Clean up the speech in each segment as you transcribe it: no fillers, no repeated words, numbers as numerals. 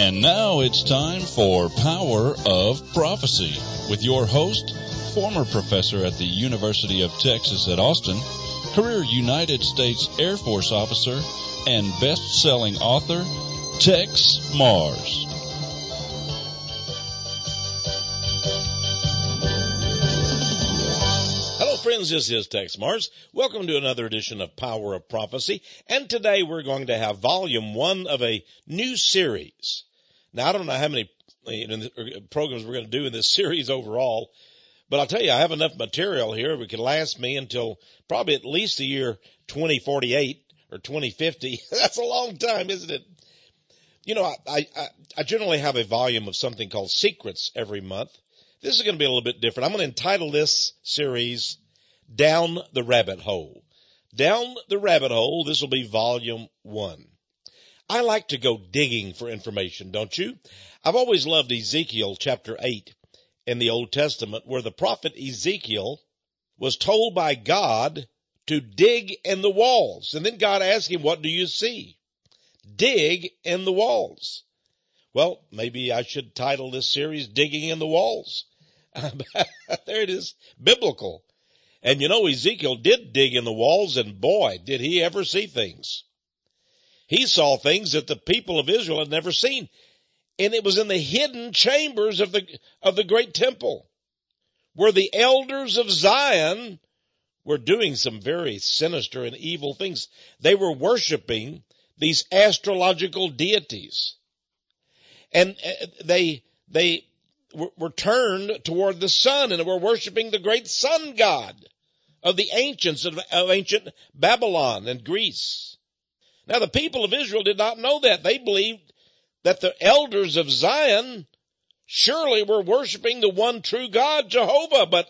And now it's time for Power of Prophecy with your host, former professor at the University of Texas at Austin, career United States Air Force officer, and best-selling author, Tex Mars. Hello friends, this is Tex Mars. Welcome to another edition of Power of Prophecy, and today we're going to have volume 1 of a new series. Now, I don't know how many programs we're going to do in this series overall, but I'll tell you, I have enough material here. It can last me until probably at least the year 2048 or 2050. That's a long time, isn't it? You know, I generally have a volume of something called Secrets every month. This is going to be a little bit different. I'm going to entitle this series Down the Rabbit Hole. Down the Rabbit Hole, this will be volume 1. I like to go digging for information, don't you? I've always loved Ezekiel chapter 8 in the Old Testament, where the prophet Ezekiel was told by God to dig in the walls. And then God asked him, what do you see? Dig in the walls. Well, maybe I should title this series Digging in the Walls. There it is, biblical. And you know, Ezekiel did dig in the walls, and boy, did he ever see things. He saw things that the people of Israel had never seen. And it was in the hidden chambers of the great temple, where the elders of Zion were doing some very sinister and evil things. They were worshiping these astrological deities. And they were turned toward the sun and were worshiping the great sun god of the ancients of ancient Babylon and Greece. Now, the people of Israel did not know that. They believed that the elders of Zion surely were worshiping the one true God, Jehovah, but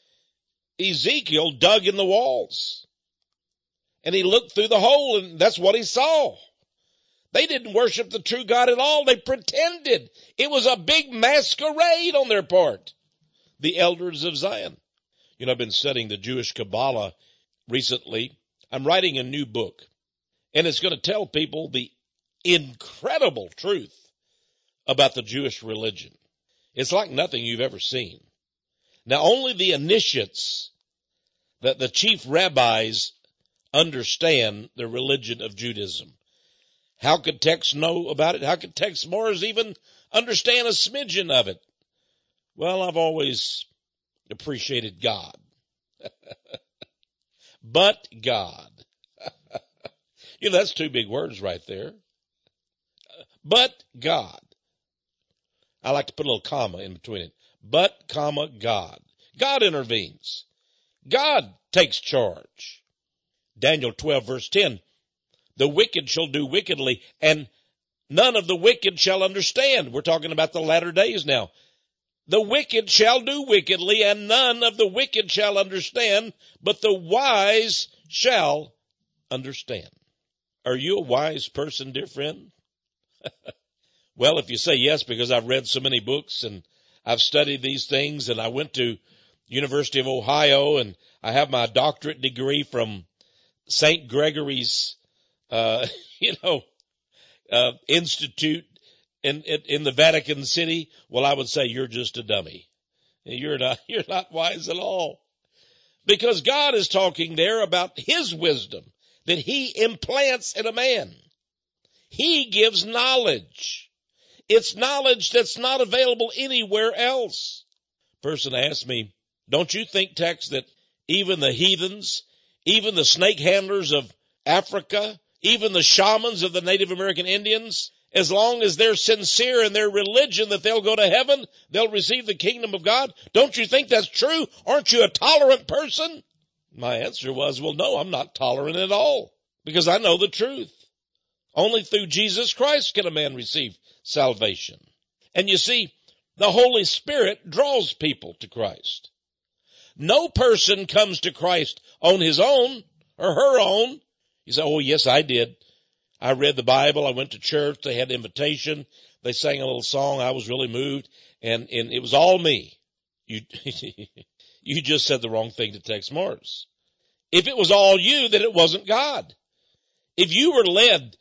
Ezekiel dug in the walls, and he looked through the hole, and that's what he saw. They didn't worship the true God at all. They pretended. It was a big masquerade on their part, the elders of Zion. You know, I've been studying the Jewish Kabbalah recently. I'm writing a new book, and it's going to tell people the incredible truth about the Jewish religion. It's like nothing you've ever seen. Now, only the initiates, the chief rabbis, understand the religion of Judaism. How could Tex know about it? How could Tex Mars even understand a smidgen of it? Well, I've always appreciated God. But God. You know, that's two big words right there. But God. I like to put a little comma in between it. But, comma, God. God intervenes. God takes charge. Daniel 12 verse 10. The wicked shall do wickedly, and none of the wicked shall understand. We're talking about the latter days now. The wicked shall do wickedly, and none of the wicked shall understand, but the wise shall understand. Are you a wise person, dear friend? Well, if you say yes, because I've read so many books and I've studied these things, and I went to University of Ohio, and I have my doctorate degree from St. Gregory's institute in the Vatican City. Well, I would say you're just a dummy. You're not wise at all. Because God is talking there about his wisdom that he implants in a man. He gives knowledge. It's knowledge that's not available anywhere else. Person asked me, don't you think, Tex, that even the heathens, even the snake handlers of Africa, even the shamans of the Native American Indians, as long as they're sincere in their religion that they'll go to heaven, they'll receive the kingdom of God? Don't you think that's true? Aren't you a tolerant person? My answer was, well, no, I'm not tolerant at all, because I know the truth. Only through Jesus Christ can a man receive salvation. And you see, the Holy Spirit draws people to Christ. No person comes to Christ on his own or her own. You say, oh, yes, I did. I read the Bible. I went to church. They had invitation. They sang a little song. I was really moved. And it was all me. You just said the wrong thing to Tex Mars. If it was all you, then it wasn't God. If you were led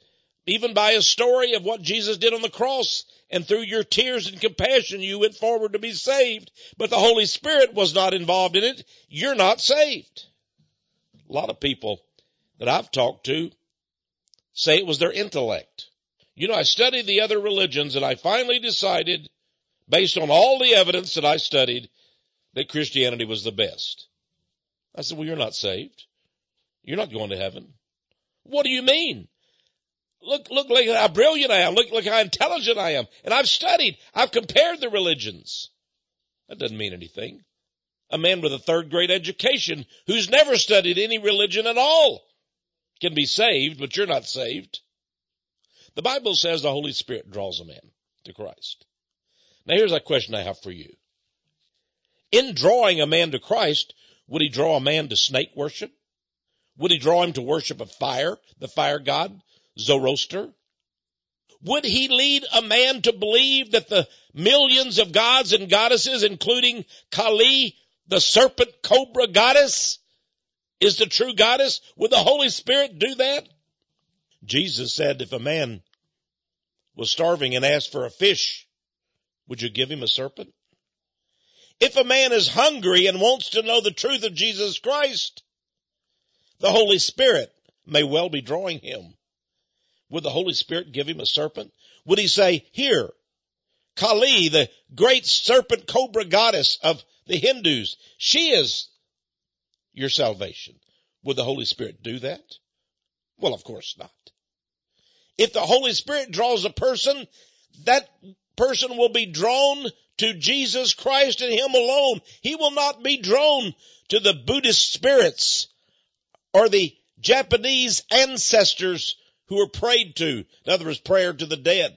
even by a story of what Jesus did on the cross, and through your tears and compassion, you went forward to be saved, but the Holy Spirit was not involved in it, you're not saved. A lot of people that I've talked to say it was their intellect. You know, I studied the other religions, and I finally decided, based on all the evidence that I studied, that Christianity was the best. I said, well, you're not saved. You're not going to heaven. What do you mean? Look like how brilliant I am. Look how intelligent I am. And I've studied. I've compared the religions. That doesn't mean anything. A man with a third-grade education who's never studied any religion at all can be saved, but you're not saved. The Bible says the Holy Spirit draws a man to Christ. Now here's a question I have for you. In drawing a man to Christ, would he draw a man to snake worship? Would he draw him to worship of fire, the fire god, Zoroaster? Would he lead a man to believe that the millions of gods and goddesses, including Kali, the serpent cobra goddess, is the true goddess? Would the Holy Spirit do that? Jesus said if a man was starving and asked for a fish, would you give him a serpent? If a man is hungry and wants to know the truth of Jesus Christ, the Holy Spirit may well be drawing him. Would the Holy Spirit give him a serpent? Would he say, here, Kali, the great serpent cobra goddess of the Hindus, she is your salvation? Would the Holy Spirit do that? Well, of course not. If the Holy Spirit draws a person, that person will be drawn to Jesus Christ and him alone. He will not be drawn to the Buddhist spirits or the Japanese ancestors who were prayed to. In other words, prayer to the dead.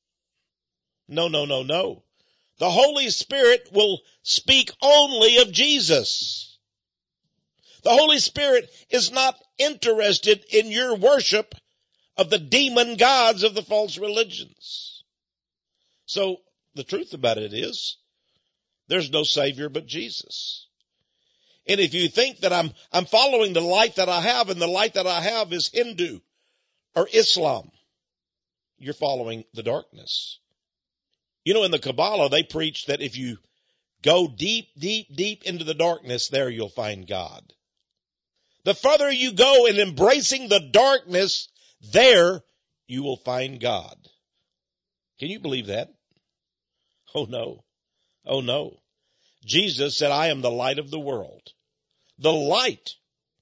No. The Holy Spirit will speak only of Jesus. The Holy Spirit is not interested in your worship of the demon gods of the false religions. So the truth about it is, there's no Savior but Jesus. And if you think that I'm following the light that I have, and the light that I have is Hindu or Islam, you're following the darkness. You know, in the Kabbalah, they preach that if you go deep into the darkness, there you'll find God. The further you go in embracing the darkness, there you will find God. Can you believe that? Oh no. Jesus said, I am the light of the world. The light.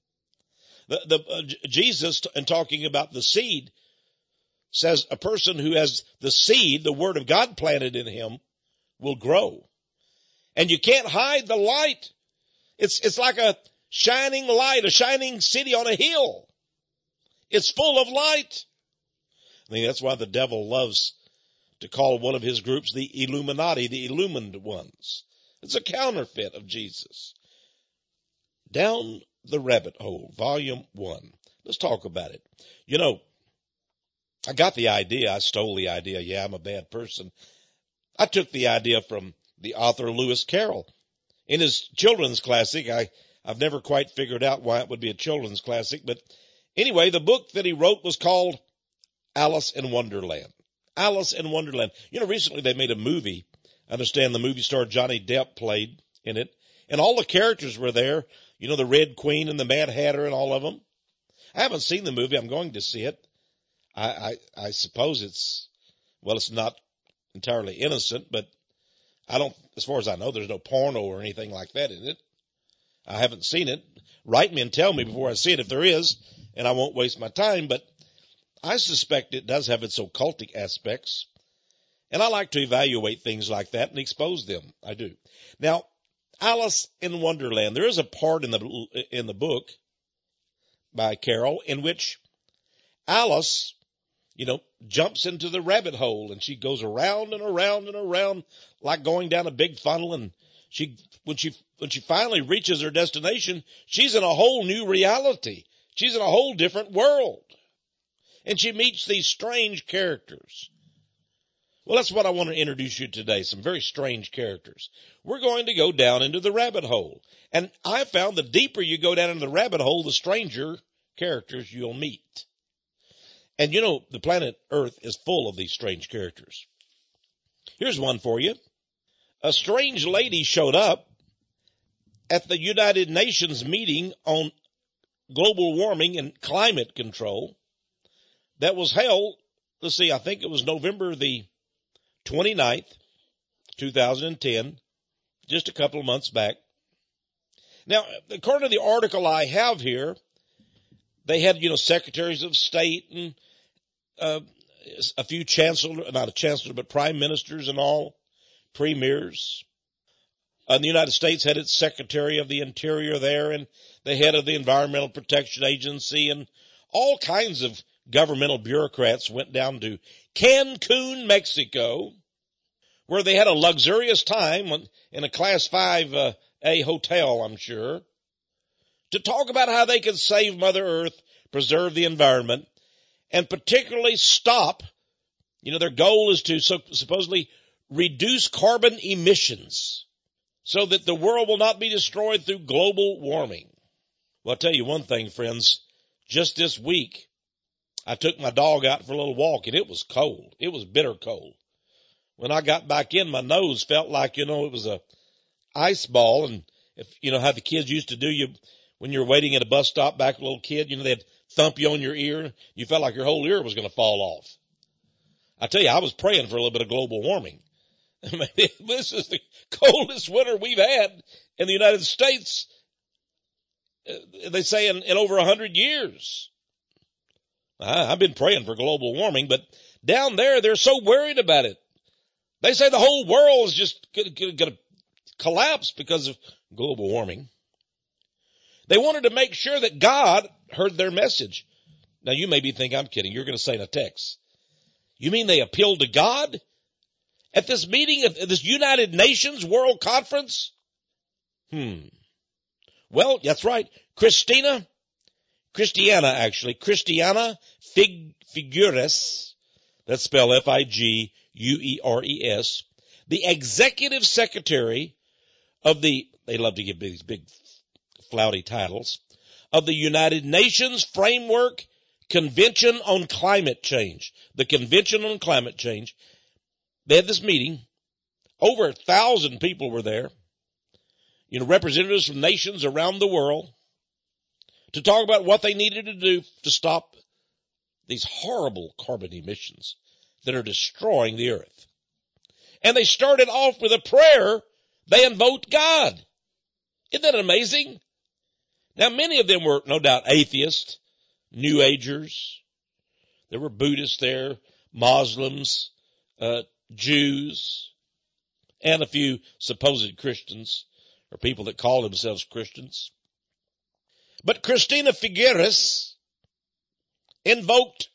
Jesus, in talking about the seed, says a person who has the seed, the word of God planted in him, will grow. And you can't hide the light. It's like a shining light, a shining city on a hill. It's full of light. I think that's why the devil loves to call one of his groups the Illuminati, the illumined ones. It's a counterfeit of Jesus. Down the Rabbit Hole, Volume 1. Let's talk about it. You know, I got the idea. I stole the idea. Yeah, I'm a bad person. I took the idea from the author Lewis Carroll. In his children's classic, I've never quite figured out why it would be a children's classic, but anyway, the book that he wrote was called Alice in Wonderland. Alice in Wonderland. You know, recently they made a movie. I understand the movie star Johnny Depp played in it, and all the characters were there. You know, the Red Queen and the Mad Hatter and all of them. I haven't seen the movie. I'm going to see it. I suppose it's not entirely innocent, but as far as I know, there's no porno or anything like that in it. I haven't seen it. Write me and tell me before I see it if there is, and I won't waste my time, but I suspect it does have its occultic aspects, and I like to evaluate things like that and expose them. I do. Now, Alice in Wonderland, there is a part in the book by Carroll in which Alice, jumps into the rabbit hole, and she goes around and around and around like going down a big funnel, and when she finally reaches her destination, she's in a whole new reality. She's in a whole different world. And she meets these strange characters. Well, that's what I want to introduce you today, some very strange characters. We're going to go down into the rabbit hole. And I found the deeper you go down into the rabbit hole, the stranger characters you'll meet. And you know, the planet Earth is full of these strange characters. Here's one for you. A strange lady showed up at the United Nations meeting on global warming and climate control that was held, let's see, I think it was November the 29th, 2010, just a couple of months back. Now, according to the article I have here, they had, secretaries of state and a few not a chancellor, but prime ministers and all, premiers. The United States had its Secretary of the Interior there, and the head of the Environmental Protection Agency, and all kinds of governmental bureaucrats went down to Cancun, Mexico, where they had a luxurious time in a Class 5A hotel, I'm sure, to talk about how they could save Mother Earth, preserve the environment, and particularly stop, their goal is to supposedly reduce carbon emissions so that the world will not be destroyed through global warming. Well, I'll tell you one thing, friends. Just this week, I took my dog out for a little walk, and it was cold. It was bitter cold. When I got back in, my nose felt like, it was a ice ball. And if, how the kids used to do you when you were waiting at a bus stop back, a little kid, they'd thump you on your ear. You felt like your whole ear was going to fall off. I tell you, I was praying for a little bit of global warming. This is the coldest winter we've had in the United States, they say, in over 100 years. I've been praying for global warming, but down there, they're so worried about it. They say the whole world is just going to collapse because of global warming. They wanted to make sure that God heard their message. Now, you may be thinking, I'm kidding. You're going to say in a text. You mean they appealed to God at this meeting, at this United Nations World Conference? Well, that's right. Christiana Figueres, that's spelled Figueres, the executive secretary of they love to give these big flouty titles, of the United Nations Framework Convention on Climate Change. The Convention on Climate Change. They had this meeting. Over 1,000 people were there. Representatives from nations around the world to talk about what they needed to do to stop these horrible carbon emissions that are destroying the earth. And they started off with a prayer. They invoked God. Isn't that amazing? Now, many of them were no doubt atheists, New Agers. There were Buddhists there, Muslims, Jews, and a few supposed Christians, or people that call themselves Christians. But Christiana Figueres invoked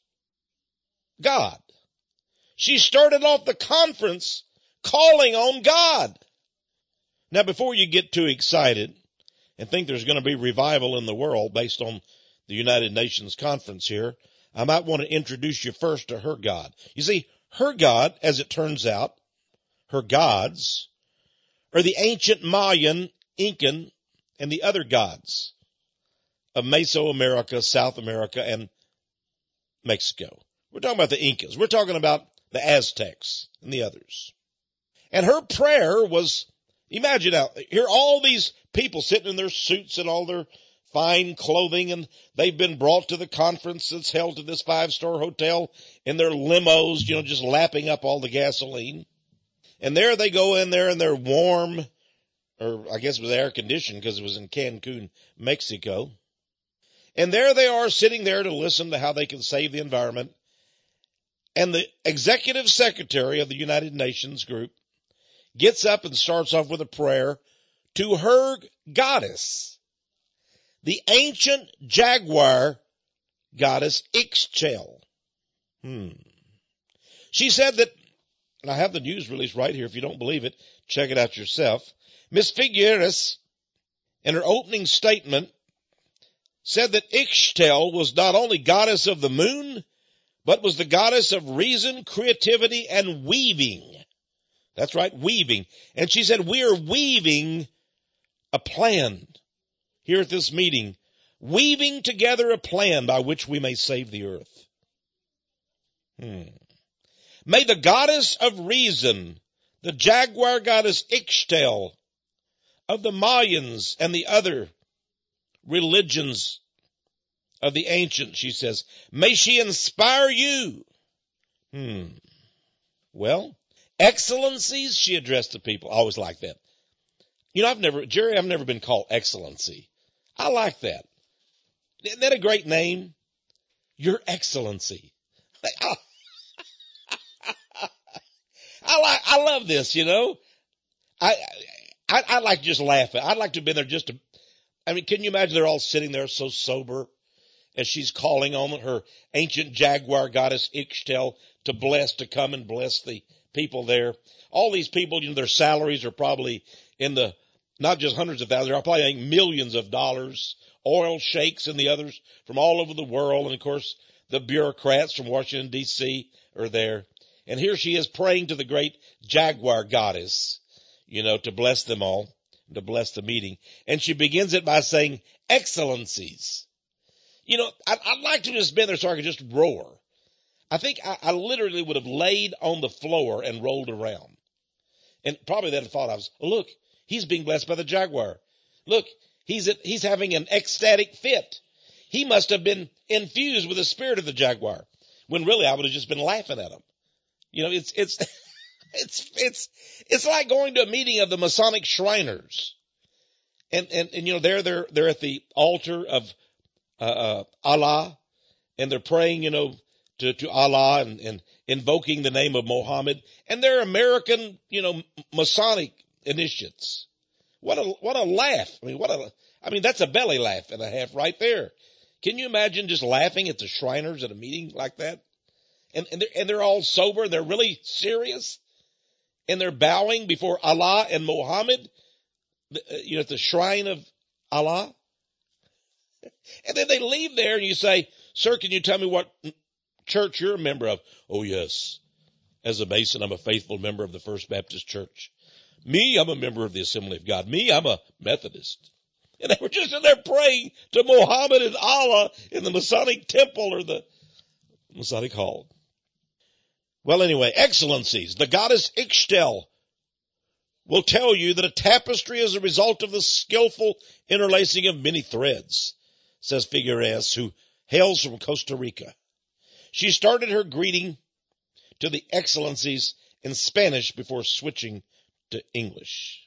God. She started off the conference calling on God. Now, before you get too excited and think there's going to be revival in the world based on the United Nations conference here, I might want to introduce you first to her God. You see, her God, as it turns out, her gods, are the ancient Mayan, Incan, and the other gods of Mesoamerica, South America, and Mexico. We're talking about the Incas. We're talking about the Aztecs and the others. And her prayer was, imagine now, here are all these people sitting in their suits and all their fine clothing, and they've been brought to the conference that's held to this 5-star hotel in their limos, just lapping up all the gasoline. And there they go in there and they're warm, or I guess it was air conditioned because it was in Cancun, Mexico. And there they are sitting there to listen to how they can save the environment. And the executive secretary of the United Nations group gets up and starts off with a prayer to her goddess, the ancient jaguar goddess Ixchel. She said that, and I have the news release right here. If you don't believe it, check it out yourself. Miss Figueres, in her opening statement, said that Ixchel was not only goddess of the moon, but was the goddess of reason, creativity, and weaving. That's right, weaving. And she said, we are weaving a plan here at this meeting, weaving together a plan by which we may save the earth. May the goddess of reason, the jaguar goddess Ixtal of the Mayans and the other religions of the ancients, she says, may she inspire you. Well, excellencies, she addressed the people. I always like that. You know, I've never been called Excellency. I like that. Isn't that a great name? Your Excellency. I love this, you know. I like to just laugh. I'd like to have been there just to, can you imagine they're all sitting there so sober as she's calling on her ancient jaguar goddess Ixtal to come and bless the people there. All these people, you know, their salaries are probably in the, not just hundreds of thousands, they're probably millions of dollars. Oil sheikhs and the others from all over the world. And of course, the bureaucrats from Washington, D.C. are there. And here she is praying to the great jaguar goddess, you know, to bless them all, to bless the meeting. And she begins it by saying, excellencies. You know, I'd like to have just been there so I could just roar. I think I literally would have laid on the floor and rolled around. And probably they'd have thought I was, oh, look, he's being blessed by the jaguar. Look, he's having an ecstatic fit. He must have been infused with the spirit of the jaguar. When really I would have just been laughing at him. You know, it's like going to a meeting of the Masonic Shriners. And you know, they're at the altar of, Allah, and they're praying, you know, to Allah and invoking the name of Mohammed. And they're American, you know, Masonic initiates. What a laugh. That's a belly laugh and a half right there. Can you imagine just laughing at the Shriners at a meeting like that? And they're all sober. They're really serious. And they're bowing before Allah and Muhammad, you know, at the shrine of Allah. And then they leave there and you say, sir, can you tell me what church you're a member of? Oh, yes. As a Mason, I'm a faithful member of the First Baptist Church. Me, I'm a member of the Assembly of God. Me, I'm a Methodist. And they were just in there praying to Muhammad and Allah in the Masonic temple or the Masonic hall. Well, anyway, excellencies, the goddess Ixtal will tell you that a tapestry is a result of the skillful interlacing of many threads, says Figueres, who hails from Costa Rica. She started her greeting to the excellencies in Spanish before switching to English.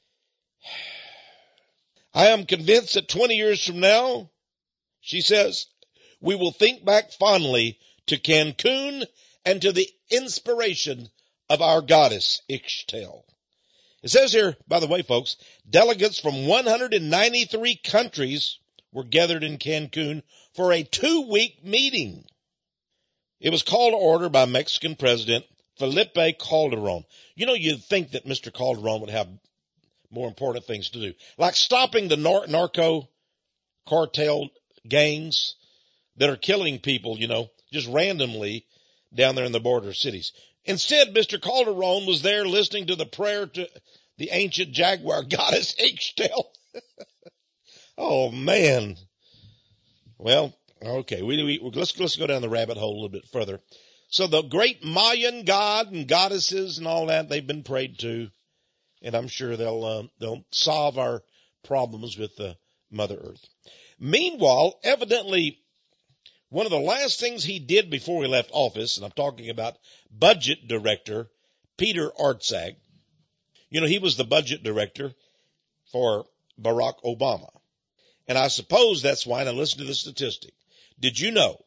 I am convinced that 20 years from now, she says, we will think back fondly to Cancun and to the inspiration of our goddess Ixtal. It says here, by the way, folks, delegates from 193 countries were gathered in Cancun for a 2-week meeting. It was called to order by Mexican President Felipe Calderon. You know, you'd think that Mr. Calderon would have more important things to do, like stopping the narco cartel gangs that are killing people, you know, just randomly down there in the border cities. Instead, Mr. Calderon was there listening to the prayer to the ancient jaguar goddess Ixtal. Oh, man. Well, okay, let's go down the rabbit hole a little bit further. So the great Mayan god and goddesses and all that, they've been prayed to, and I'm sure they'll solve our problems with Mother Earth. Meanwhile, evidently, one of the last things he did before he left office, and I'm talking about budget director Peter Orszag. You know, he was the budget director for Barack Obama. And I suppose that's why, now listen to the statistic. Did you know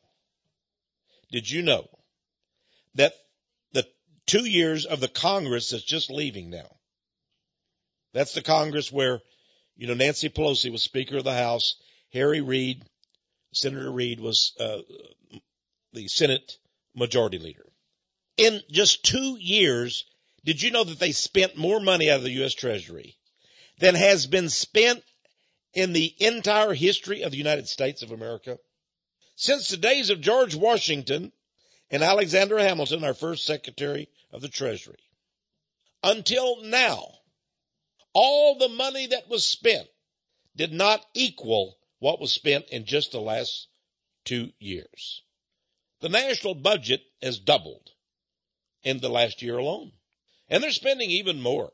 that the 2 years of the Congress that's just leaving now, that's the Congress where, you know, Nancy Pelosi was Speaker of the House, Senator Reid was the Senate Majority Leader. In just 2 years, did you know that they spent more money out of the U.S. Treasury than has been spent in the entire history of the United States of America? Since the days of George Washington and Alexander Hamilton, our first Secretary of the Treasury, until now, all the money that was spent did not equal what was spent in just the last 2 years. The national budget has doubled in the last year alone. And they're spending even more.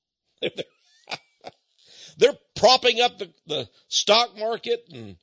They're propping up the stock market and,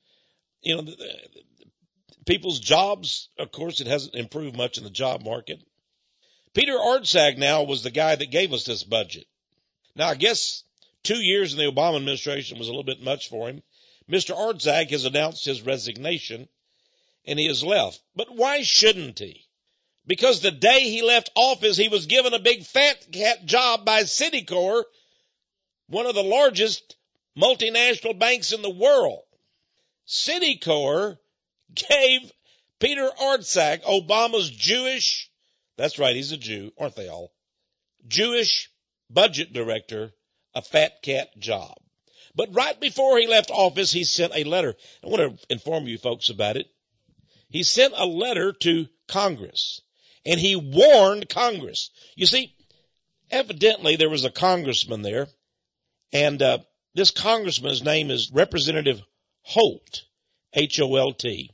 people's jobs. Of course, it hasn't improved much in the job market. Peter Orszag now was the guy that gave us this budget. Now, I guess 2 years in the Obama administration was a little bit much for him. Mr. Orszag has announced his resignation, and he has left. But why shouldn't he? Because the day he left office, he was given a big fat cat job by Citicorp, one of the largest multinational banks in the world. Citicorp gave Peter Orszag, Obama's Jewish, that's right, he's a Jew, aren't they all? Jewish budget director, a fat cat job. But right before he left office, he sent a letter. I want to inform you folks about it. He sent a letter to Congress, and he warned Congress. You see, evidently there was a congressman there, and this congressman's name is Representative Holt, H-O-L-T.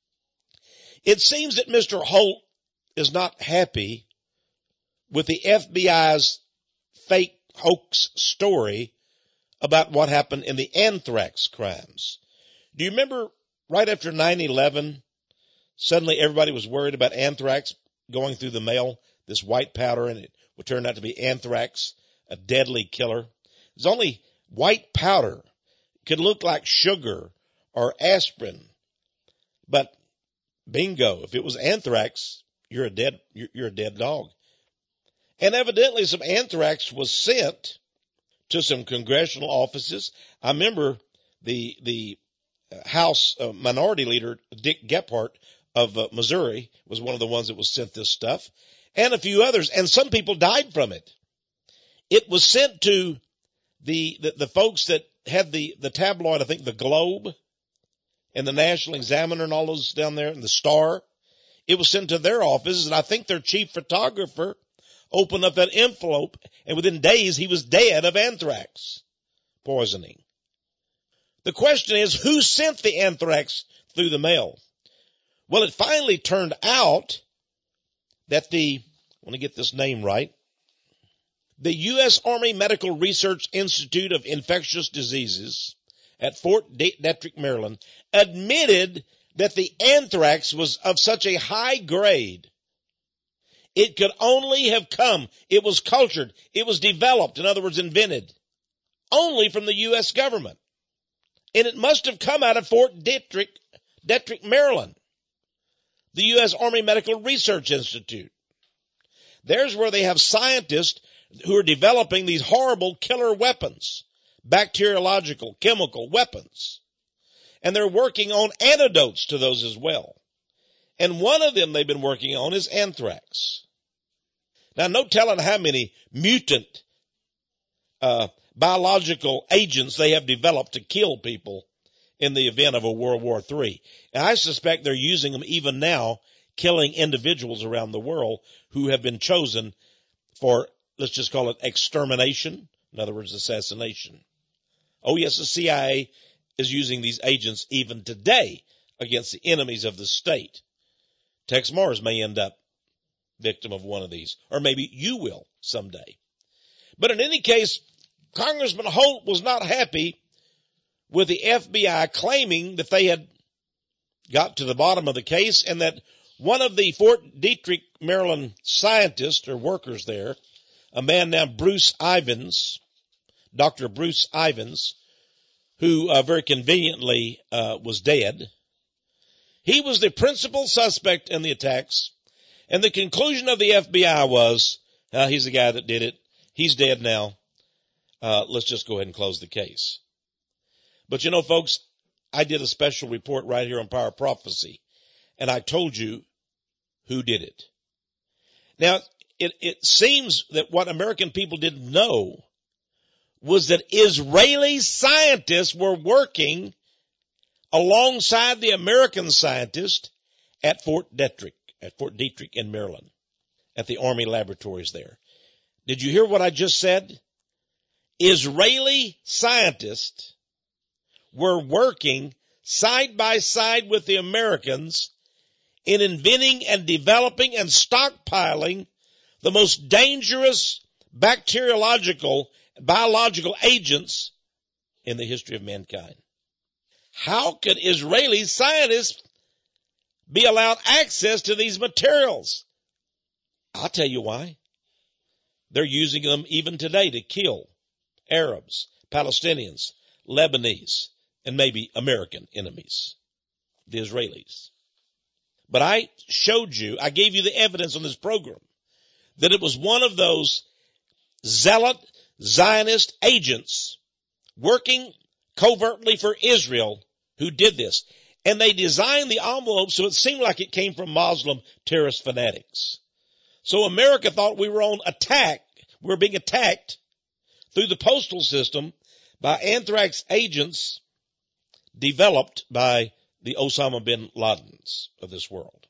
It seems that Mr. Holt is not happy with the FBI's fake hoax story about what happened in the anthrax crimes. Do you remember right after 9/11, suddenly everybody was worried about anthrax going through the mail, this white powder, and it would turn out to be anthrax, a deadly killer. It's only white powder. It could look like sugar or aspirin, but bingo, if it was anthrax, you're a dead dog. And evidently some anthrax was sent to some congressional offices. I remember the House Minority Leader Dick Gephardt of Missouri was one of the ones that was sent this stuff, and a few others, and some people died from it. It was sent to the folks that had the tabloid, I think the Globe and the National Examiner and all those down there, and the Star. It was sent to their offices, and I think their chief photographer opened up that envelope, and within days he was dead of anthrax poisoning. The question is, who sent the anthrax through the mail? Well, it finally turned out that I want to get this name right, the U.S. Army Medical Research Institute of Infectious Diseases at Fort Detrick, Maryland, admitted that the anthrax was of such a high grade, it could only have come, it was cultured, it was developed, in other words, invented, only from the U.S. government. And it must have come out of Fort Detrick, Maryland, the U.S. Army Medical Research Institute. There's where they have scientists who are developing these horrible killer weapons, bacteriological, chemical weapons. And they're working on antidotes to those as well. And one of them they've been working on is anthrax. Now, no telling how many mutant biological agents they have developed to kill people in the event of a World War III. And I suspect they're using them even now, killing individuals around the world who have been chosen for, let's just call it extermination, in other words, assassination. Oh yes, the CIA is using these agents even today against the enemies of the state. Tex Mars may end up victim of one of these, or maybe you will someday. But in any case, Congressman Holt was not happy with the FBI claiming that they had got to the bottom of the case and that one of the Fort Detrick, Maryland scientists or workers there, a man named Bruce Ivins, Dr. Bruce Ivins, who very conveniently was dead, he was the principal suspect in the attacks, and the conclusion of the FBI was, he's the guy that did it, he's dead now, let's just go ahead and close the case. But you know, folks, I did a special report right here on Power of Prophecy, and I told you who did it. Now, it seems that what American people didn't know was that Israeli scientists were working alongside the American scientists at Fort Detrick in Maryland, at the Army laboratories there. Did you hear what I just said? Israeli scientists were working side by side with the Americans in inventing and developing and stockpiling the most dangerous biological agents in the history of mankind. How could Israeli scientists be allowed access to these materials? I'll tell you why. They're using them even today to kill Arabs, Palestinians, Lebanese, and maybe American enemies, the Israelis. But I gave you the evidence on this program that it was one of those zealot Zionist agents working covertly for Israel who did this. And they designed the envelope so it seemed like it came from Muslim terrorist fanatics. So America thought we were on attack. We were being attacked through the postal system by anthrax agents developed by the Osama bin Ladens of this world.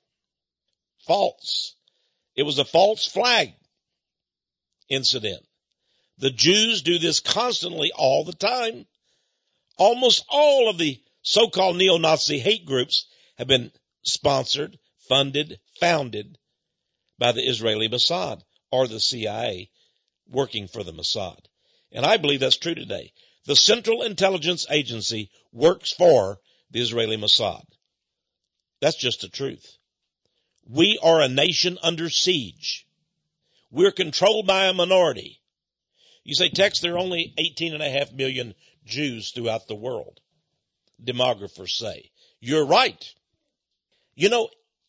False. It was a false flag incident. The Jews do this constantly all the time. Almost all of the so-called neo-Nazi hate groups have been sponsored, funded, founded by the Israeli Mossad or the CIA working for the Mossad. And I believe that's true today. The Central Intelligence Agency works for the Israeli Mossad. That's just the truth. We are a nation under siege. We're controlled by a minority. You say, Tex, there are only 18.5 million Jews throughout the world, demographers say. You're right. You know,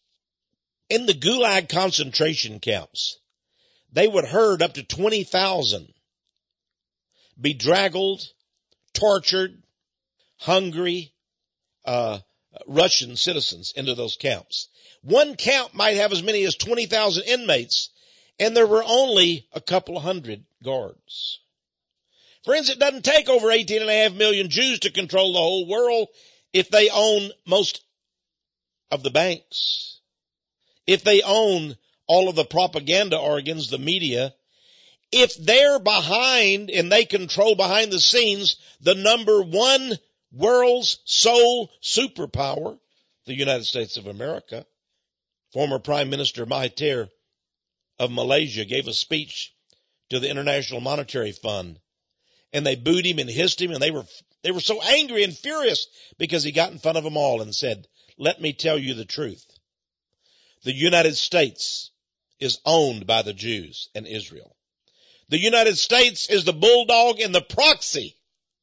in the Gulag concentration camps, they would herd up to 20,000 bedraggled, tortured, hungry Russian citizens into those camps. One camp might have as many as 20,000 inmates, and there were only a couple hundred guards. Friends, it doesn't take over 18.5 million Jews to control the whole world if they own most of the banks, if they own all of the propaganda organs, the media, if they're behind and they control behind the scenes the number one world's sole superpower, the United States of America. Former Prime Minister Mahathir of Malaysia gave a speech to the International Monetary Fund, and they booed him and hissed him, and they were so angry and furious because he got in front of them all and said, "Let me tell you the truth. The United States is owned by the Jews and Israel. The United States is the bulldog and the proxy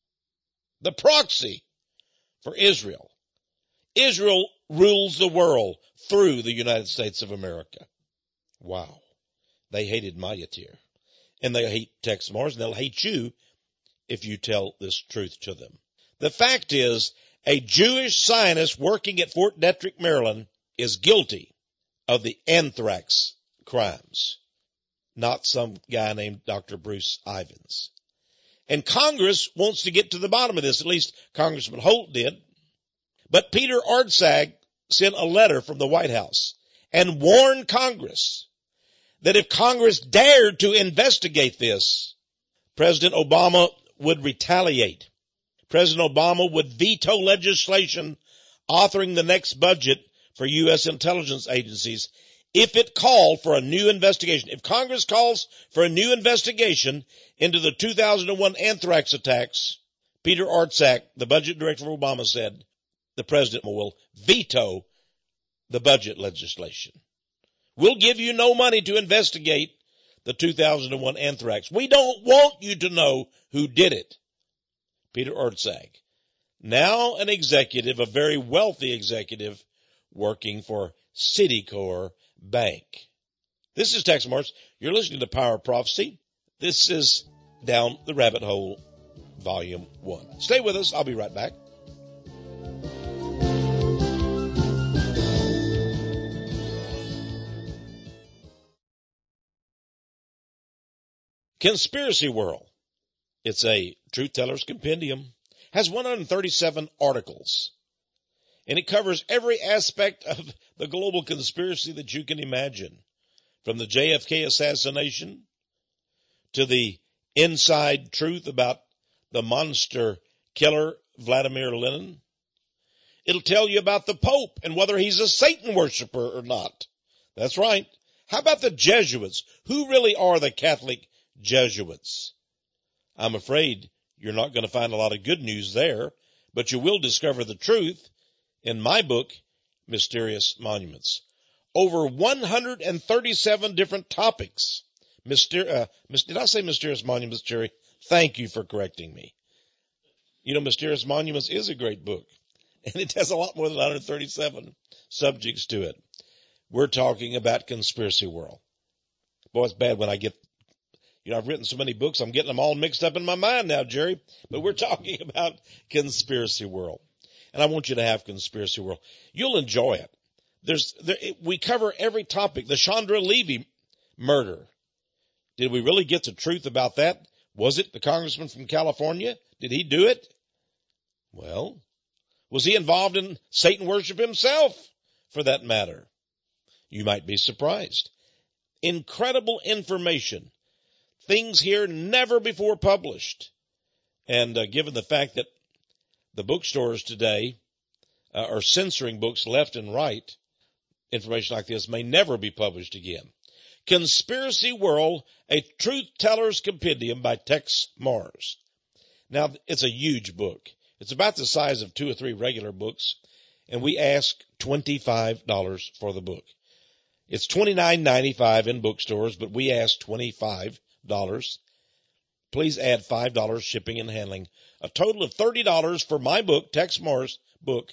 for Israel. Israel rules the world through the United States of America." Wow. They hated Mahathir, and they hate Tex Mars, and they'll hate you if you tell this truth to them. The fact is, a Jewish scientist working at Fort Detrick, Maryland, is guilty of the anthrax crimes, not some guy named Dr. Bruce Ivins. And Congress wants to get to the bottom of this. At least Congressman Holt did. But Peter Orszag sent a letter from the White House and warned Congress that if Congress dared to investigate this, President Obama would retaliate. President Obama would veto legislation authoring the next budget for U.S. intelligence agencies if it called for a new investigation. If Congress calls for a new investigation into the 2001 anthrax attacks, Peter Orszag, the budget director for Obama, said the president will veto the budget legislation. We'll give you no money to investigate the 2001 anthrax. We don't want you to know who did it. Peter Orszag, now an executive, a very wealthy executive, working for Citicorp Bank. This is Tex Mars. You're listening to Power of Prophecy. This is Down the Rabbit Hole, Volume 1. Stay with us. I'll be right back. Conspiracy World. It's a Truth Teller's Compendium. Has 137 articles. And it covers every aspect of the global conspiracy that you can imagine. From the JFK assassination to the inside truth about the monster killer Vladimir Lenin. It'll tell you about the Pope and whether he's a Satan worshiper or not. That's right. How about the Jesuits? Who really are the Catholic Jesuits? I'm afraid you're not going to find a lot of good news there, but you will discover the truth in my book, Mysterious Monuments. Over 137 different topics. Did I say Mysterious Monuments, Jerry? Thank you for correcting me. You know, Mysterious Monuments is a great book, and it has a lot more than 137 subjects to it. We're talking about Conspiracy World. Boy, it's bad when I get, I've written so many books, I'm getting them all mixed up in my mind now, Jerry. But we're talking about Conspiracy World. And I want you to have Conspiracy World. You'll enjoy it. We cover every topic. The Chandra Levy murder. Did we really get the truth about that? Was it the congressman from California? Did he do it? Well, was he involved in Satan worship himself, for that matter? You might be surprised. Incredible information. Things here never before published. And given the fact that the bookstores today are censoring books left and right, information like this may never be published again. Conspiracy World, a Truth Teller's Compendium by Tex Mars. Now, it's a huge book. It's about the size of 2 or 3 regular books, and we ask $25 for the book. It's $29.95 in bookstores, but we ask $25. Please add $5 shipping and handling. A total of $30 for my book, Tex Mars' book,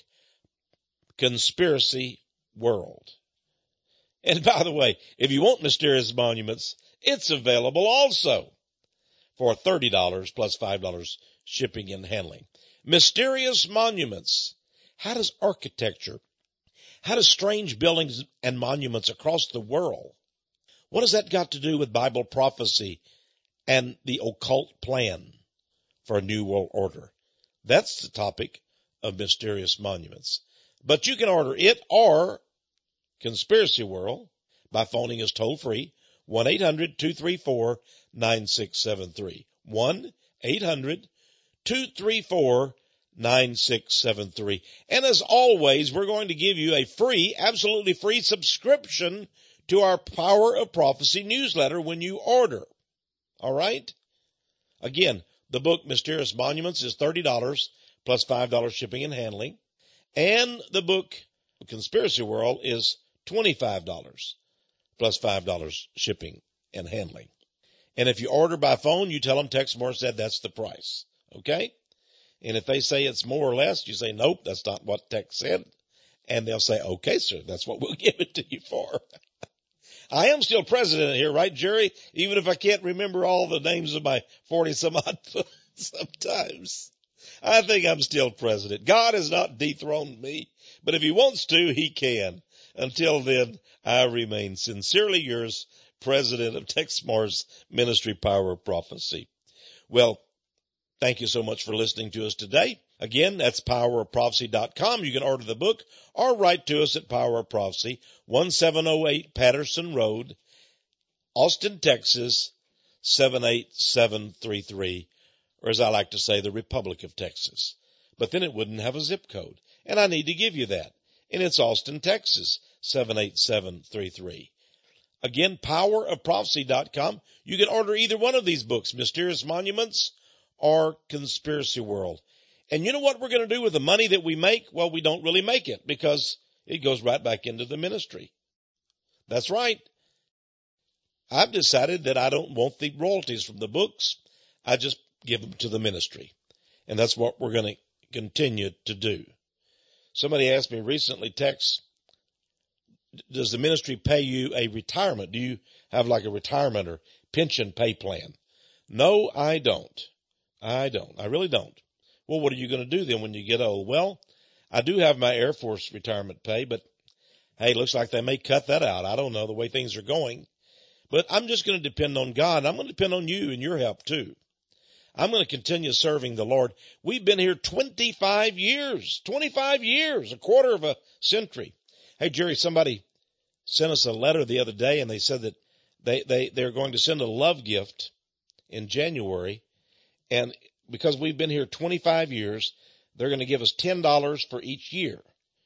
Conspiracy World. And by the way, if you want Mysterious Monuments, it's available also for $30 plus $5 shipping and handling. Mysterious Monuments. How does architecture, how does strange buildings and monuments across the world, what has that got to do with Bible prophecy and the occult plan for a new world order? That's the topic of Mysterious Monuments. But you can order it or Conspiracy World by phoning us toll free, 1-800-234-9673. 1-800-234-9673. And as always, we're going to give you a free, absolutely free subscription to our Power of Prophecy newsletter when you order. All right? Again, the book Mysterious Monuments is $30 plus $5 shipping and handling. And the book Conspiracy World is $25 plus $5 shipping and handling. And if you order by phone, you tell them Tex Mars said that's the price. Okay? And if they say it's more or less, you say, nope, that's not what Tex said. And they'll say, okay, sir, that's what we'll give it to you for. I am still president here, right, Jerry? Even if I can't remember all the names of my 40-some-odd sometimes. I think I'm still president. God has not dethroned me, but if he wants to, he can. Until then, I remain sincerely yours, president of Tex Mars Ministry Power of Prophecy. Well, thank you so much for listening to us today. Again, that's powerofprophecy.com. You can order the book or write to us at Power of Prophecy, 1708 Patterson Road, Austin, Texas, 78733, or as I like to say, the Republic of Texas. But then it wouldn't have a zip code, and I need to give you that. And it's Austin, Texas, 78733. Again, powerofprophecy.com. You can order either one of these books, Mysterious Monuments or Conspiracy World. And you know what we're going to do with the money that we make? Well, we don't really make it because it goes right back into the ministry. That's right. I've decided that I don't want the royalties from the books. I just give them to the ministry. And that's what we're going to continue to do. Somebody asked me recently, Tex, does the ministry pay you a retirement? Do you have like a retirement or pension pay plan? No, I don't. I really don't. Well, what are you going to do then when you get old? Well, I do have my Air Force retirement pay, but hey, looks like they may cut that out. I don't know the way things are going. But I'm just going to depend on God. I'm going to depend on you and your help too. I'm going to continue serving the Lord. We've been here 25 years, a quarter of a century. Hey, Jerry, somebody sent us a letter the other day, and they said that they're going to send a love gift in January, and because we've been here 25 years, they're going to give us $10 for each year.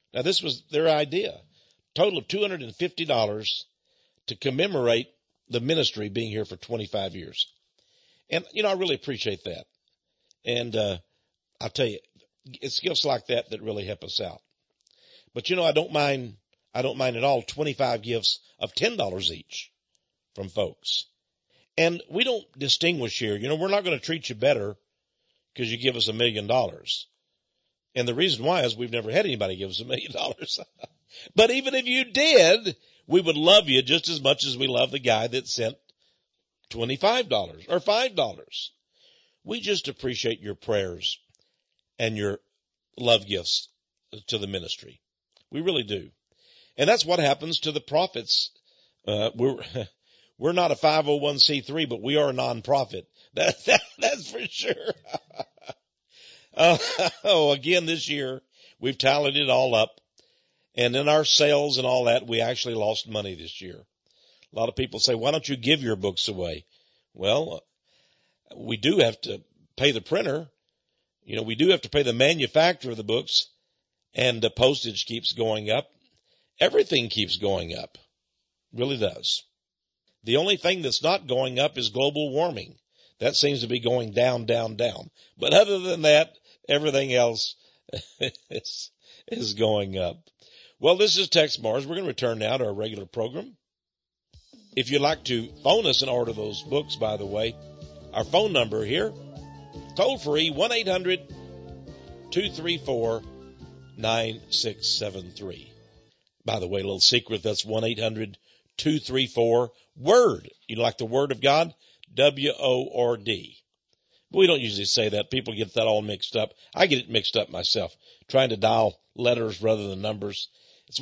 Now, this was their idea. Total of $250 to commemorate the ministry being here for 25 years. And, I really appreciate that. And I'll tell you, it's gifts like that that really help us out. But, I don't mind at all 25 gifts of $10 each from folks. And we don't distinguish here. We're not going to treat you better because you give us $1 million. And the reason why is we've never had anybody give us $1 million. But even if you did, we would love you just as much as we love the guy that sent $25 or $5. We just appreciate your prayers and your love gifts to the ministry. We really do. And that's what happens to the prophets. We're not a 501c3, but we are a nonprofit. That's for sure. Again, this year, we've tallied it all up. And in our sales and all that, we actually lost money this year. A lot of people say, why don't you give your books away? Well, we do have to pay the printer. We do have to pay the manufacturer of the books. And the postage keeps going up. Everything keeps going up. Really does. The only thing that's not going up is global warming. That seems to be going down, down, down. But other than that, everything else is going up. Well, this is Tex Mars. We're going to return now to our regular program. If you'd like to phone us and order those books, by the way, our phone number here, toll free, 1-800-234-9673. By the way, a little secret, that's 1-800-234-WORD. You like the Word of God? W-O-R-D. We don't usually say that. People get that all mixed up. I get it mixed up myself, trying to dial letters rather than numbers. It's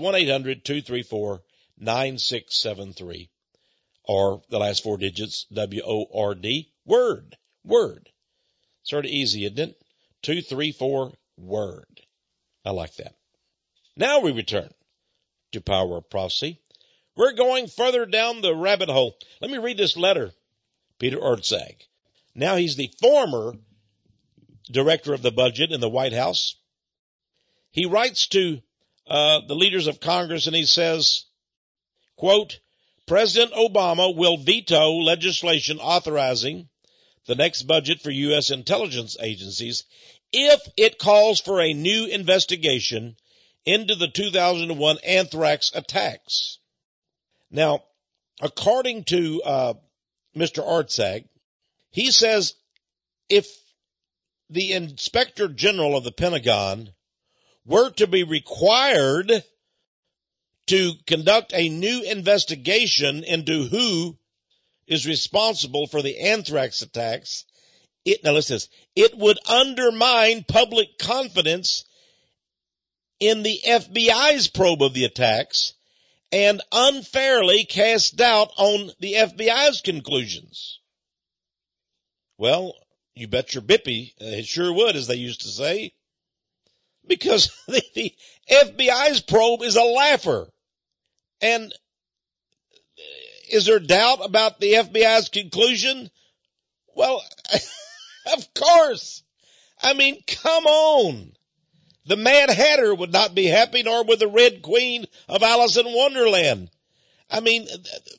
1-800-234-9673. Or the last 4 digits, W-O-R-D. Word. Word. Sort of easy, isn't it? 234-WORD. I like that. Now we return to Power of Prophecy. We're going further down the rabbit hole. Let me read this letter. Peter Orszag. Now he's the former director of the budget in the White House. He writes to the leaders of Congress and he says, quote, President Obama will veto legislation authorizing the next budget for U.S. intelligence agencies if it calls for a new investigation into the 2001 anthrax attacks. Now, according to Mr. Orszag, he says if the Inspector General of the Pentagon were to be required to conduct a new investigation into who is responsible for the anthrax attacks, it would undermine public confidence in the FBI's probe of the attacks and unfairly cast doubt on the FBI's conclusions. Well, you bet your bippy, it sure would, as they used to say, because the FBI's probe is a laugher. And is there doubt about the FBI's conclusion? Well, of course. I mean, come on. The Mad Hatter would not be happy, nor would the Red Queen of Alice in Wonderland. I mean,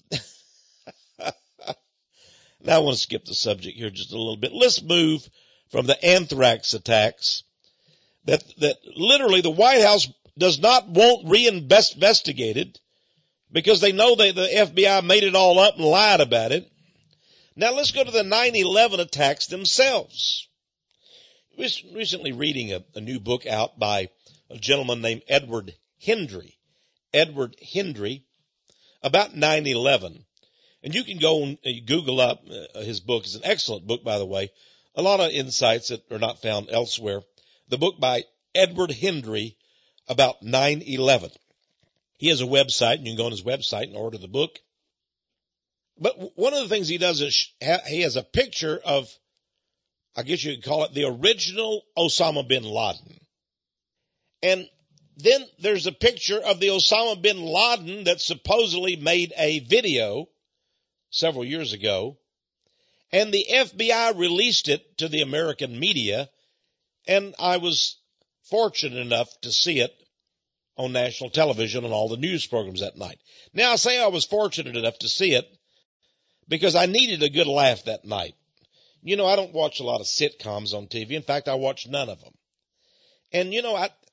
now I want to skip the subject here just a little bit. Let's move from the anthrax attacks that literally the White House does not want reinvestigated because they know the FBI made it all up and lied about it. Now let's go to the 9/11 attacks themselves. Recently reading a new book out by a gentleman named Edward Hendry. Edward Hendry about 9/11. And you can go and Google up his book. It's an excellent book, by the way. A lot of insights that are not found elsewhere. The book by Edward Hendry about 9/11. He has a website, and you can go on his website and order the book. But one of the things he does is he has a picture of, I guess you could call it the original Osama bin Laden. And then there's a picture of the Osama bin Laden that supposedly made a video several years ago. And the FBI released it to the American media. And I was fortunate enough to see it on national television on all the news programs that night. Now, I say I was fortunate enough to see it because I needed a good laugh that night. You know, I don't watch a lot of sitcoms on TV. In fact, I watch none of them. And, you know,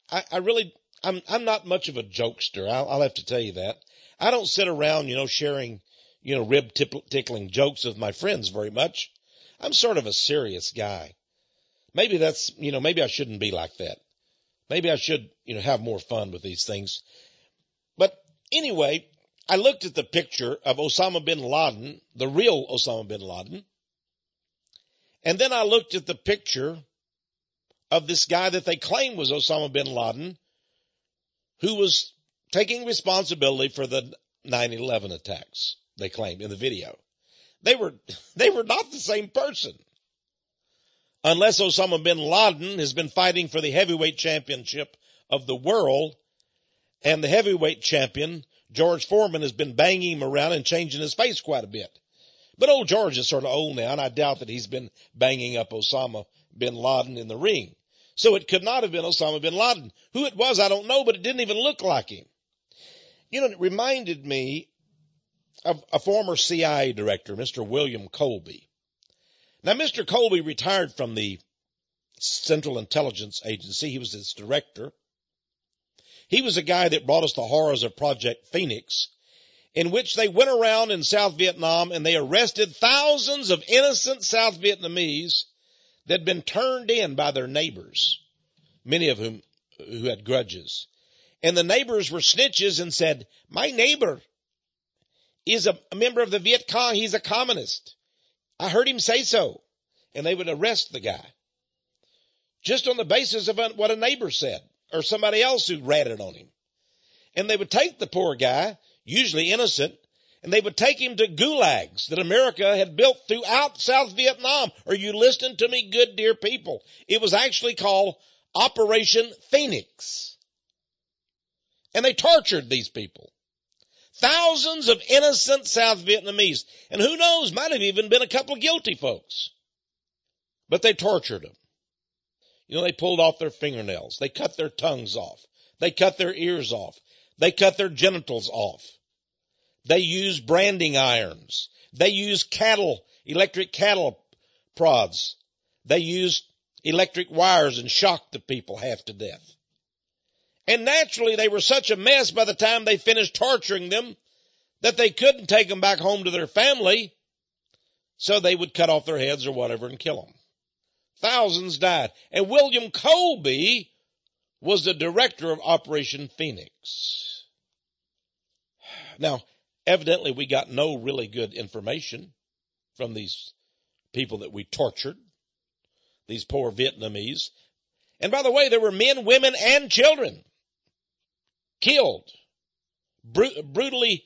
I'm not much of a jokester. I'll have to tell you that. I don't sit around, sharing, rib tickling jokes with my friends very much. I'm sort of a serious guy. Maybe maybe I shouldn't be like that. Maybe I should, have more fun with these things. But anyway, I looked at the picture of Osama bin Laden, the real Osama bin Laden. And then I looked at the picture of this guy that they claim was Osama bin Laden, who was taking responsibility for the 9/11 attacks, they claimed in the video. They were not the same person. Unless Osama bin Laden has been fighting for the heavyweight championship of the world, and the heavyweight champion, George Foreman, has been banging him around and changing his face quite a bit. But old George is sort of old now, and I doubt that he's been banging up Osama bin Laden in the ring. So it could not have been Osama bin Laden. Who it was, I don't know, but it didn't even look like him. It reminded me of a former CIA director, Mr. William Colby. Now, Mr. Colby retired from the Central Intelligence Agency. He was its director. He was a guy that brought us the horrors of Project Phoenix, in which they went around in South Vietnam and they arrested thousands of innocent South Vietnamese that had been turned in by their neighbors, many of whom who had grudges. And the neighbors were snitches and said, my neighbor is a member of the Viet Cong. He's a communist. I heard him say so. And they would arrest the guy just on the basis of what a neighbor said or somebody else who ratted on him. And they would take the poor guy, usually innocent, and they would take him to gulags that America had built throughout South Vietnam. Are you listening to me, good dear people? It was actually called Operation Phoenix. And they tortured these people. Thousands of innocent South Vietnamese. And who knows, might have even been a couple of guilty folks. But they tortured them. They pulled off their fingernails. They cut their tongues off. They cut their ears off. They cut their genitals off. They used branding irons. They used electric cattle prods. They used electric wires and shocked the people half to death. And naturally, they were such a mess by the time they finished torturing them that they couldn't take them back home to their family, so they would cut off their heads or whatever and kill them. Thousands died. And William Colby was the director of Operation Phoenix. Now, evidently, we got no really good information from these people that we tortured, these poor Vietnamese. And by the way, there were men, women, and children killed, brutally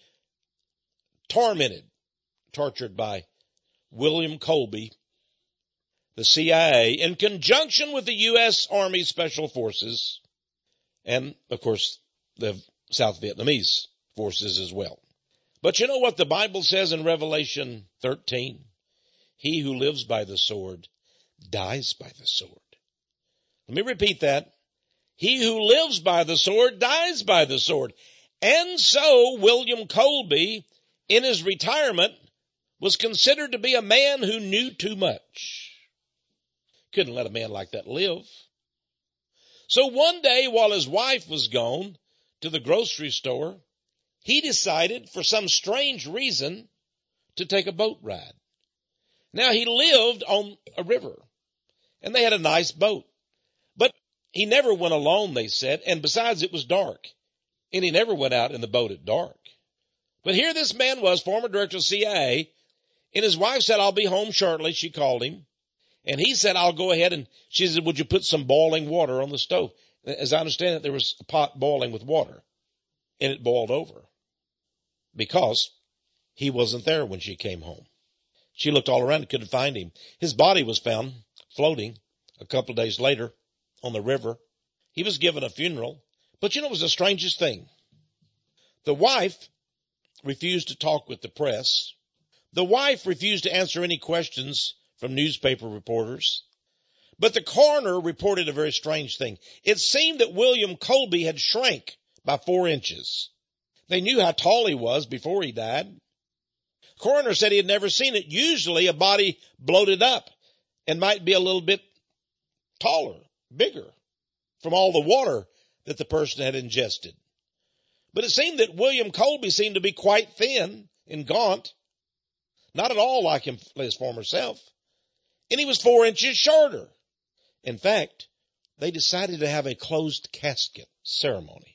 tortured by William Colby, the CIA, in conjunction with the U.S. Army Special Forces, and, of course, the South Vietnamese forces as well. But you know what the Bible says in Revelation 13? He who lives by the sword dies by the sword. Let me repeat that. He who lives by the sword dies by the sword. And so William Colby, in his retirement, was considered to be a man who knew too much. Couldn't let a man like that live. So one day while his wife was gone to the grocery store, he decided for some strange reason to take a boat ride. Now he lived on a river and they had a nice boat. But he never went alone, they said, and besides it was dark. And he never went out in the boat at dark. But here this man was, former director of CIA, and his wife said, I'll be home shortly. She called him. And he said, I'll go ahead. And she said, would you put some boiling water on the stove? As I understand it, there was a pot boiling with water. And it boiled over. Because he wasn't there when she came home. She looked all around and couldn't find him. His body was found floating a couple of days later on the river. He was given a funeral. But you know, it was the strangest thing. The wife refused to talk with the press. The wife refused to answer any questions from newspaper reporters. But the coroner reported a very strange thing. It seemed that William Colby had shrank by 4 inches. They knew how tall he was before he died. The coroner said he had never seen it. Usually a body bloated up and might be a little bit taller, bigger, from all the water that the person had ingested. But it seemed that William Colby seemed to be quite thin and gaunt, not at all like his former self, and he was 4 inches shorter. In fact, they decided to have a closed casket ceremony.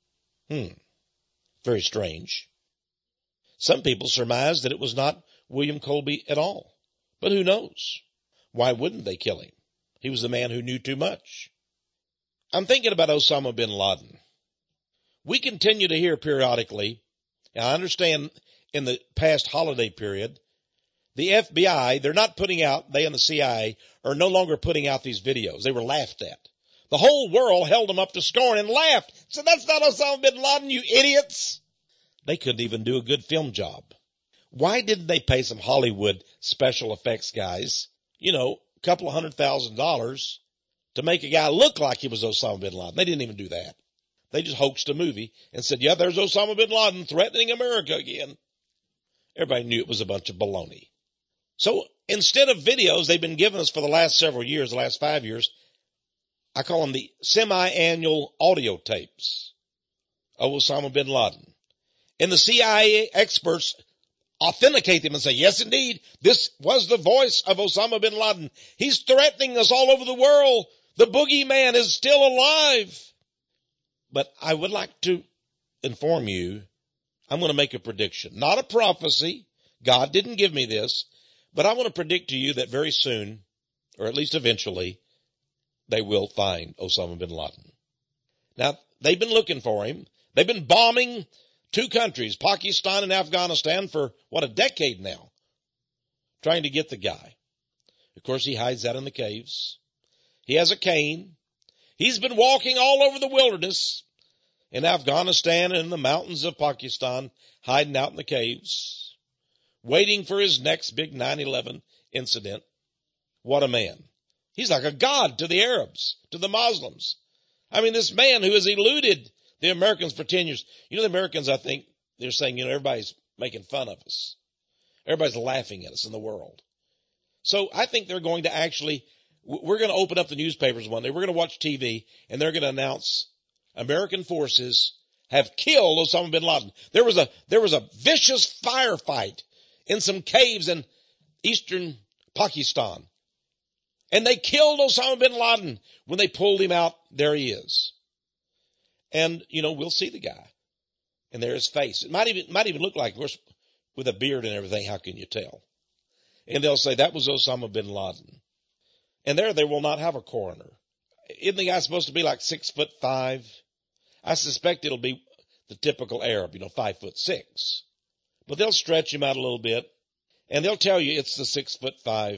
Very strange. Some people surmised that it was not William Colby at all. But who knows? Why wouldn't they kill him? He was the man who knew too much. I'm thinking about Osama bin Laden. We continue to hear periodically, and I understand in the past holiday period, the FBI, they and the CIA are no longer putting out these videos. They were laughed at. The whole world held them up to scorn and laughed. Said, that's not Osama bin Laden, you idiots. They couldn't even do a good film job. Why didn't they pay some Hollywood special effects guys, a couple of $100,000 to make a guy look like he was Osama bin Laden? They didn't even do that. They just hoaxed a movie and said, yeah, there's Osama bin Laden threatening America again. Everybody knew it was a bunch of baloney. So instead of videos they've been giving us for the last several years, the last 5 years, I call them the semi-annual audio tapes of Osama bin Laden. And the CIA experts authenticate them and say, yes, indeed, this was the voice of Osama bin Laden. He's threatening us all over the world. The boogeyman is still alive. But I would like to inform you, I'm going to make a prediction, not a prophecy. God didn't give me this, but I want to predict to you that very soon, or at least eventually, they will find Osama bin Laden. Now, they've been looking for him. They've been bombing 2 countries, Pakistan and Afghanistan, for, a decade now, trying to get the guy. Of course, he hides out in the caves. He has a cane. He's been walking all over the wilderness in Afghanistan and in the mountains of Pakistan, hiding out in the caves, waiting for his next big 9/11 incident. What a man. He's like a god to the Arabs, to the Muslims. I mean, this man who has eluded the Americans for 10 years. The Americans, I think, they're saying, everybody's making fun of us. Everybody's laughing at us in the world. So I think they're going to we're going to open up the newspapers one day. We're going to watch TV, and they're going to announce American forces have killed Osama bin Laden. There was a vicious firefight in some caves in eastern Pakistan. And they killed Osama bin Laden. When they pulled him out, there he is. And, we'll see the guy. And there's his face. It might even look like, of course, with a beard and everything, how can you tell? And they'll say, that was Osama bin Laden. And they will not have a coroner. Isn't the guy supposed to be like 6'5"? I suspect it'll be the typical Arab, 5'6". But they'll stretch him out a little bit, and they'll tell you it's the 6'5"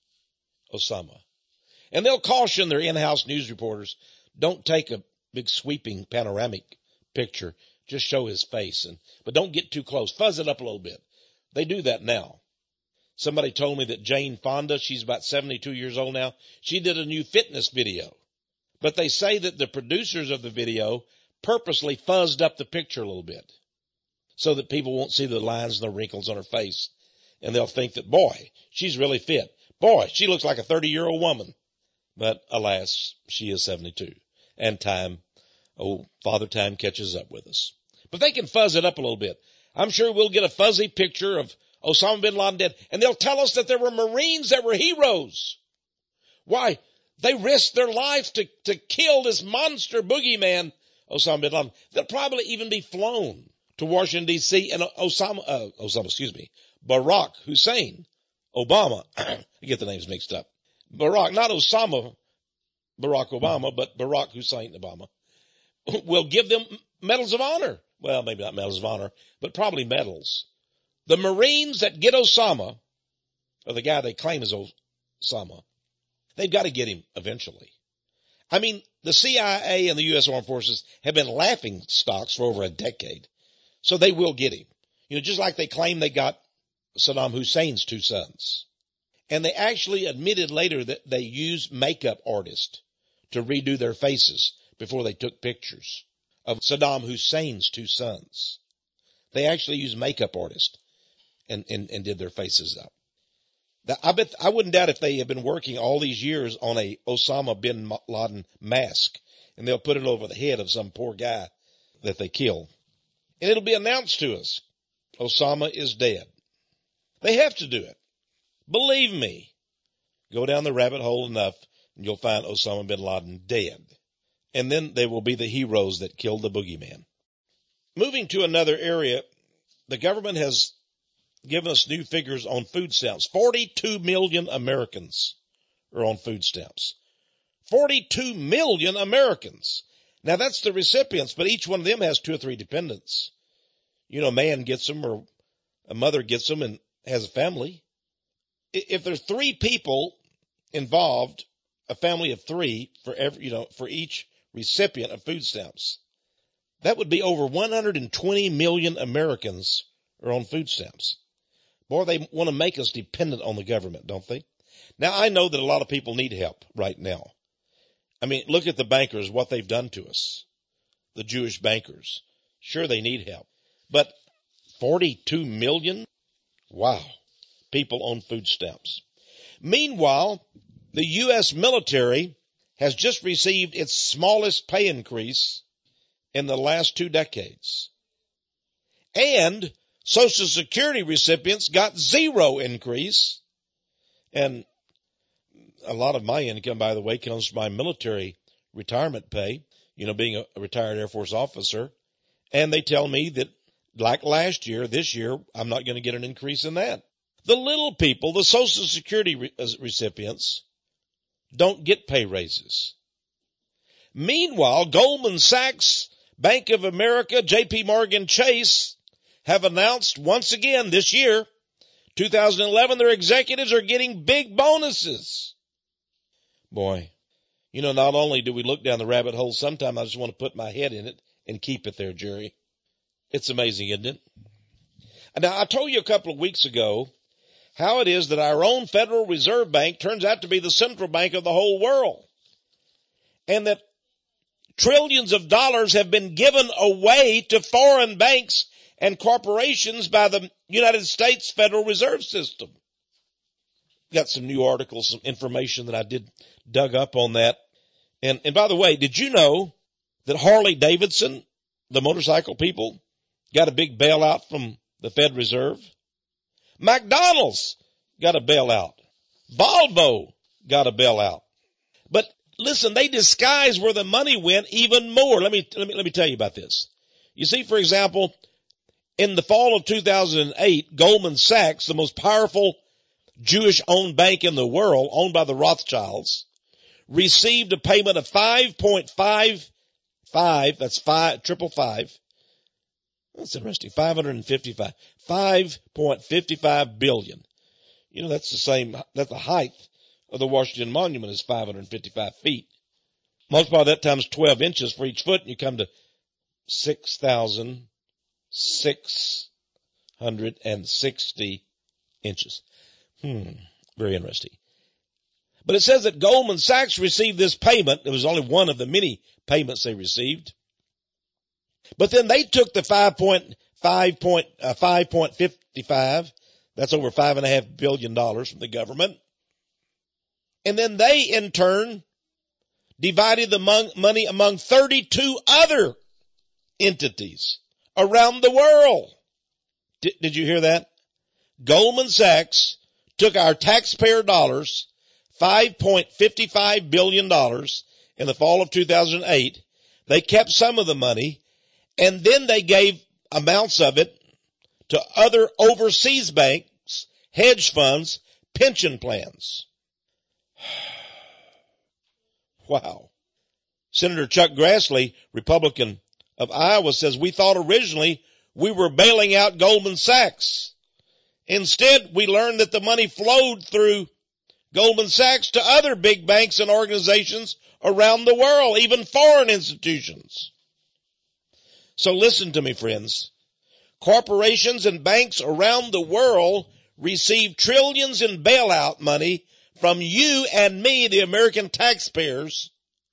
Osama. And they'll caution their in-house news reporters, don't take a big sweeping panoramic picture. Just show his face, but don't get too close. Fuzz it up a little bit. They do that now. Somebody told me that Jane Fonda, she's about 72 years old now, she did a new fitness video. But they say that the producers of the video purposely fuzzed up the picture a little bit so that people won't see the lines and the wrinkles on her face. And they'll think that, boy, she's really fit. Boy, she looks like a 30-year-old woman. But alas, she is 72. And Father Time catches up with us. But they can fuzz it up a little bit. I'm sure we'll get a fuzzy picture of Osama bin Laden dead. And they'll tell us that there were Marines that were heroes. Why? They risked their life to kill this monster boogeyman, Osama bin Laden. They'll probably even be flown to Washington, D.C. and Barack Hussein Obama. I get the names mixed up. Not Osama, Barack Obama, but Barack Hussein Obama, will give them medals of honor. Well, maybe not medals of honor, but probably medals. The Marines that get Osama, or the guy they claim is Osama, they've got to get him eventually. I mean, the CIA and the U.S. Armed Forces have been laughing stocks for over a decade. So they will get him. Just like they claim they got Saddam Hussein's 2 sons. And they actually admitted later that they used makeup artists to redo their faces before they took pictures of Saddam Hussein's two sons. They actually used makeup artists and did their faces up. I wouldn't doubt if they have been working all these years on a Osama bin Laden mask, and they'll put it over the head of some poor guy that they kill. And it'll be announced to us, Osama is dead. They have to do it. Believe me. Go down the rabbit hole enough, and you'll find Osama bin Laden dead. And then they will be the heroes that killed the boogeyman. Moving to another area, the government has given us new figures on food stamps. 42 million Americans are on food stamps. 42 million Americans. Now that's the recipients, but each one of them has 2 or 3 dependents. You know, a man gets them or a mother gets them and has a family. If there's 3 people involved, a family of 3 for each recipient of food stamps, that would be over 120 million Americans are on food stamps. Boy, they want to make us dependent on the government, don't they? Now, I know that a lot of people need help right now. I mean, look at the bankers, what they've done to us. The Jewish bankers. Sure, they need help. But 42 million? Wow. People on food stamps. Meanwhile, the U.S. military has just received its smallest pay increase in the last 2 decades. And Social Security recipients got 0 increase. And a lot of my income, by the way, comes from my military retirement pay, being a retired Air Force officer. And they tell me that, like last year, this year, I'm not going to get an increase in that. The little people, the Social Security recipients, don't get pay raises. Meanwhile, Goldman Sachs, Bank of America, J.P. Morgan Chase have announced once again this year, 2011, their executives are getting big bonuses. Boy, not only do we look down the rabbit hole, sometimes I just want to put my head in it and keep it there, Jerry. It's amazing, isn't it? Now, I told you a couple of weeks ago how it is that our own Federal Reserve Bank turns out to be the central bank of the whole world, and that trillions of dollars have been given away to foreign banks and corporations by the United States Federal Reserve System. Got some new articles, some information that I dug up on that. And by the way, did you know that Harley Davidson, the motorcycle people, got a big bailout from the Fed Reserve? McDonald's got a bailout. Volvo got a bailout. But listen, they disguise where the money went even more. Let me tell you about this. You see, for example, in the fall of 2008, Goldman Sachs, the most powerful Jewish-owned bank in the world, owned by the Rothschilds, received a payment of 5.55, that's 555. That's interesting, 555 billion. That's that's the height of the Washington Monument is 555 feet. Multiply that times 12 inches for each foot, and you come to 6,660 inches. Very interesting. But it says that Goldman Sachs received this payment. It was only one of the many payments they received. But then they took the 5.55, that's over $5.5 billion from the government. And then they, in turn, divided the money among 32 other entities around the world. Did you hear that? Goldman Sachs took our taxpayer dollars, $5.55 billion in the fall of 2008. They kept some of the money, and then they gave amounts of it to other overseas banks, hedge funds, pension plans. Wow. Senator Chuck Grassley, Republican of Iowa, says, we thought originally we were bailing out Goldman Sachs. Instead, we learned that the money flowed through Goldman Sachs to other big banks and organizations around the world, even foreign institutions. So listen to me, friends. Corporations and banks around the world receive trillions in bailout money from you and me, the American taxpayers,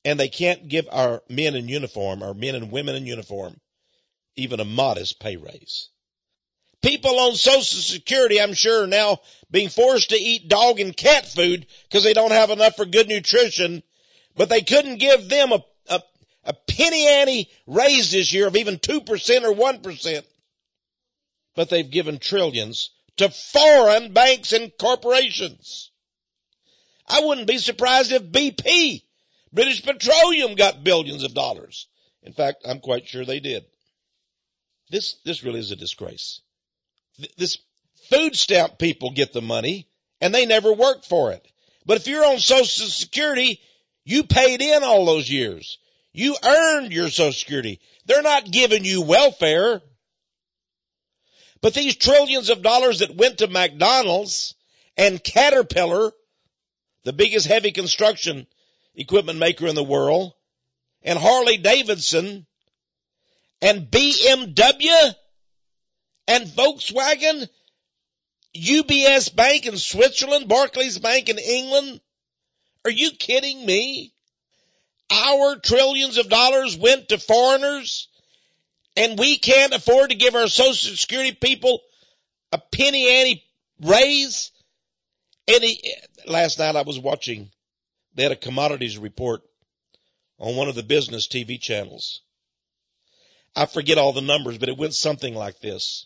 And they can't give our men in uniform, our men and women in uniform, even a modest pay raise. People on Social Security, I'm sure, are now being forced to eat dog and cat food because they don't have enough for good nutrition, but they couldn't give them a penny ante raise this year of even 2% or 1%. But they've given trillions to foreign banks and corporations. I wouldn't be surprised if BP, British Petroleum, got billions of dollars. In fact, I'm quite sure they did. This really is a disgrace. This food stamp people get the money, and they never work for it. But if you're on Social Security, you paid in all those years. You earned your Social Security. They're not giving you welfare. But these trillions of dollars that went to McDonald's and Caterpillar, the biggest heavy construction equipment maker in the world, and Harley Davidson, and BMW, and Volkswagen, UBS Bank in Switzerland, Barclays Bank in England. Are you kidding me? Our trillions of dollars went to foreigners, and we can't afford to give our Social Security people a penny ante raise. Last night I was watching, they had a commodities report on one of the business TV channels. I forget all the numbers, but it went something like this.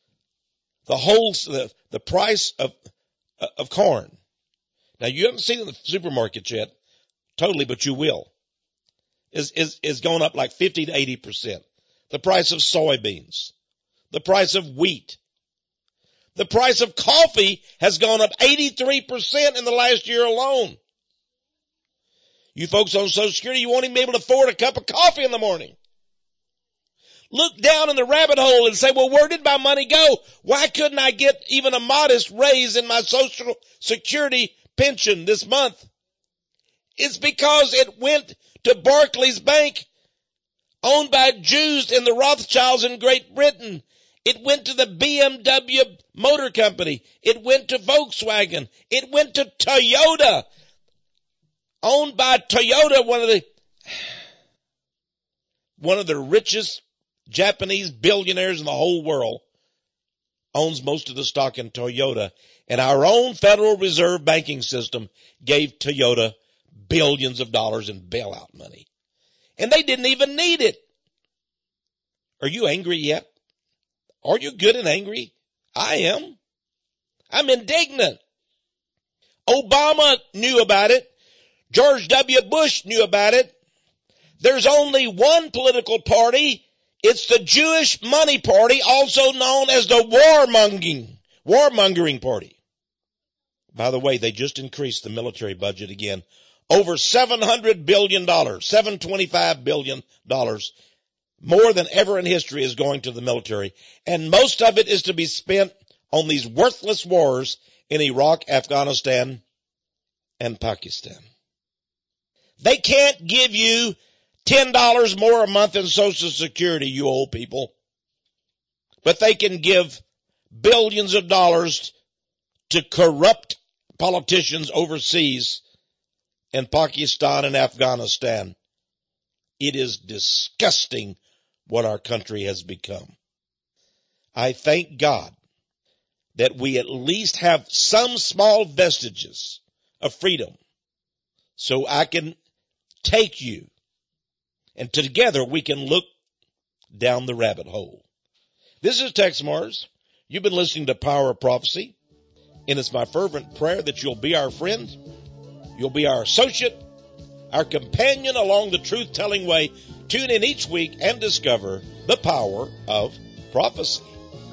The price of corn. Now you haven't seen it in the supermarket yet, totally, but you will. Is going up like 50 to 80%. The price of soybeans, the price of wheat, the price of coffee has gone up 83% in the last year alone. You folks on Social Security, you won't even be able to afford a cup of coffee in the morning. Look down in the rabbit hole and say, well, where did my money go? Why couldn't I get even a modest raise in my Social Security pension this month? It's because it went to Barclays Bank, owned by Jews and the Rothschilds in Great Britain. It went to the BMW Motor Company. It went to Volkswagen. It went to Toyota, owned by Toyota, one of the richest Japanese billionaires in the whole world, owns most of the stock in Toyota. And our own Federal Reserve banking system gave Toyota billions of dollars in bailout money. And they didn't even need it. Are you angry yet? Are you good and angry? I am. I'm indignant. Obama knew about it. George W. Bush knew about it. There's only one political party. It's the Jewish Money Party, also known as the warmongering party. By the way, they just increased the military budget again. Over $700 billion, $725 billion, more than ever in history is going to the military. And most of it is to be spent on these worthless wars in Iraq, Afghanistan, and Pakistan. They can't give you $10 more a month in Social Security, you old people. But they can give billions of dollars to corrupt politicians overseas in Pakistan and Afghanistan. It is disgusting what our country has become. I thank God that we at least have some small vestiges of freedom so I can take you and together we can look down the rabbit hole. This is Tex Mars. You've been listening to Power of Prophecy, and it's my fervent prayer that you'll be our friend. You'll be our associate, our companion along the truth-telling way. Tune in each week and discover the power of prophecy.